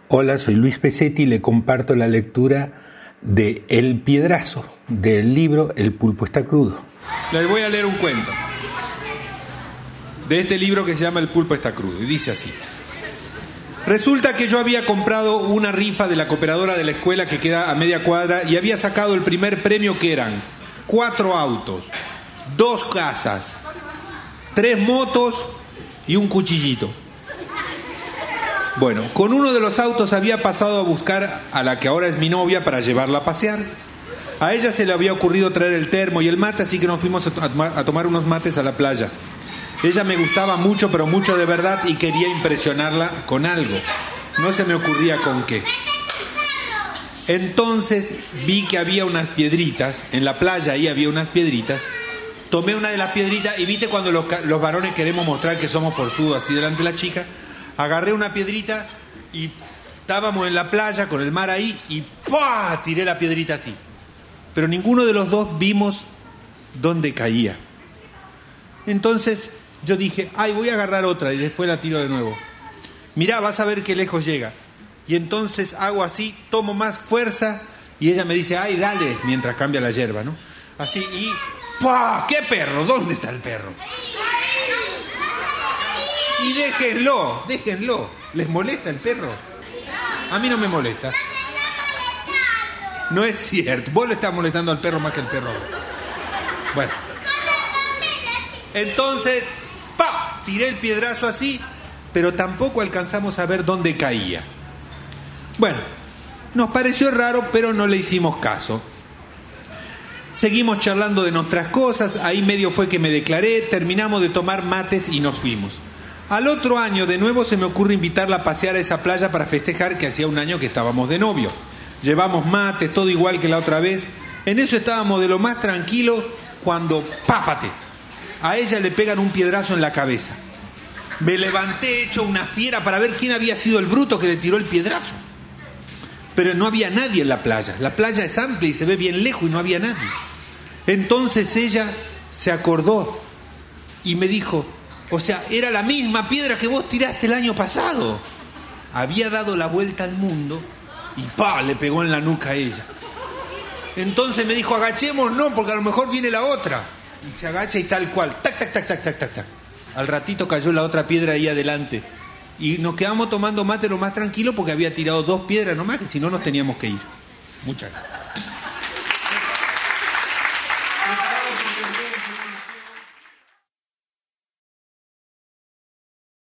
Hola, soy Luis Pesetti y le comparto la lectura de El Piedrazo, del libro El pulpo está crudo. Les voy a leer un cuento de este libro que se llama El pulpo está crudo y dice así. Resulta que yo había comprado una rifa de la cooperadora de la escuela que queda a media cuadra y había sacado el primer premio, que eran 4 autos, 2 casas, 3 motos y un cuchillito. Bueno, con uno de los autos había pasado a buscar a la que ahora es mi novia para llevarla a pasear. A ella se le había ocurrido traer el termo y el mate, así que nos fuimos a tomar unos mates a la playa. Ella me gustaba mucho, pero mucho de verdad, y quería impresionarla con algo. No se me ocurría con qué. Entonces vi que había unas piedritas, en la playa ahí había unas piedritas. Tomé una de las piedritas y viste cuando los varones queremos mostrar que somos forzudos así delante de la chica. Agarré una piedrita y estábamos en la playa con el mar ahí y ¡pah! Tiré la piedrita así. Pero ninguno de los dos vimos dónde caía. Entonces yo dije, ay, voy a agarrar otra y después la tiro de nuevo. Mirá, vas a ver qué lejos llega. Y entonces hago así, tomo más fuerza y ella me dice, ay, dale, mientras cambia la hierba, ¿no? Así y ¡pah! ¿Qué perro? ¿Dónde está el perro? Y déjenlo. ¿Les molesta el perro? A mí no me molesta. No es cierto. Vos le estás molestando al perro más que el perro. Bueno. Entonces, ¡pa! Tiré el piedrazo así, pero tampoco alcanzamos a ver dónde caía. Bueno, nos pareció raro, pero no le hicimos caso. Seguimos charlando de nuestras cosas, ahí medio fue que me declaré, terminamos de tomar mates y nos fuimos. Al otro año de nuevo se me ocurre invitarla a pasear a esa playa para festejar que hacía un año que estábamos de novio. Llevamos mate, todo igual que la otra vez. En eso estábamos de lo más tranquilo cuando, ¡páfate! A ella le pegan un piedrazo en la cabeza. Me levanté hecho una fiera para ver quién había sido el bruto que le tiró el piedrazo. Pero no había nadie en la playa. La playa es amplia y se ve bien lejos y no había nadie. Entonces ella se acordó y me dijo, o sea, era la misma piedra que vos tiraste el año pasado. Había dado la vuelta al mundo y ¡pa! Le pegó en la nuca a ella. Entonces me dijo, agachemos, no, porque a lo mejor viene la otra. Y se agacha y tal cual, tac, tac, tac, tac, tac, tac, tac. Al ratito cayó la otra piedra ahí adelante. Y nos quedamos tomando mate lo más tranquilo porque había tirado 2 piedras nomás, que si no nos teníamos que ir. Muchas gracias.